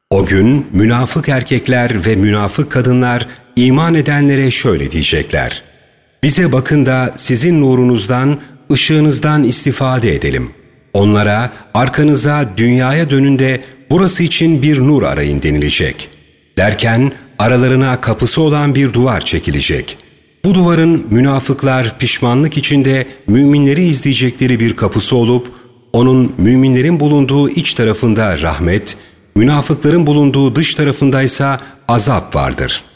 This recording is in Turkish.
O gün münafık erkekler ve münafık kadınlar iman edenlere şöyle diyecekler: bize bakın da sizin nurunuzdan, ışığınızdan istifade edelim. Onlara arkanıza dünyaya dönün de burası için bir nur arayın denilecek. Derken aralarına kapısı olan bir duvar çekilecek. Bu duvarın münafıklar pişmanlık içinde müminleri izleyecekleri bir kapısı olup, onun müminlerin bulunduğu iç tarafında rahmet, münafıkların bulunduğu dış tarafındaysa azap vardır.